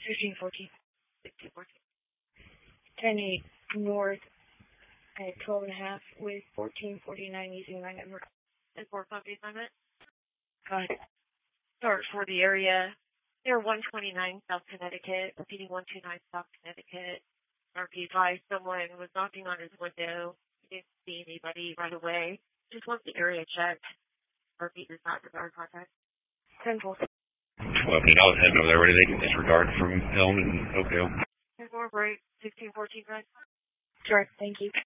1514. 1614. 10-8 north at 12.5 with 1449 using my number. And 450 assignment. Got it. Start for the area. Air 129 South Connecticut, repeating 129 South Connecticut. RP5, someone was knocking on his window. He didn't see anybody right away. Just wants the area checked. RP does not regard contact. 10-4. Well, I mean, I was heading over there. What do they disregard from Elm and Oakdale? 10-4, break. 1614, right? Sure, thank you.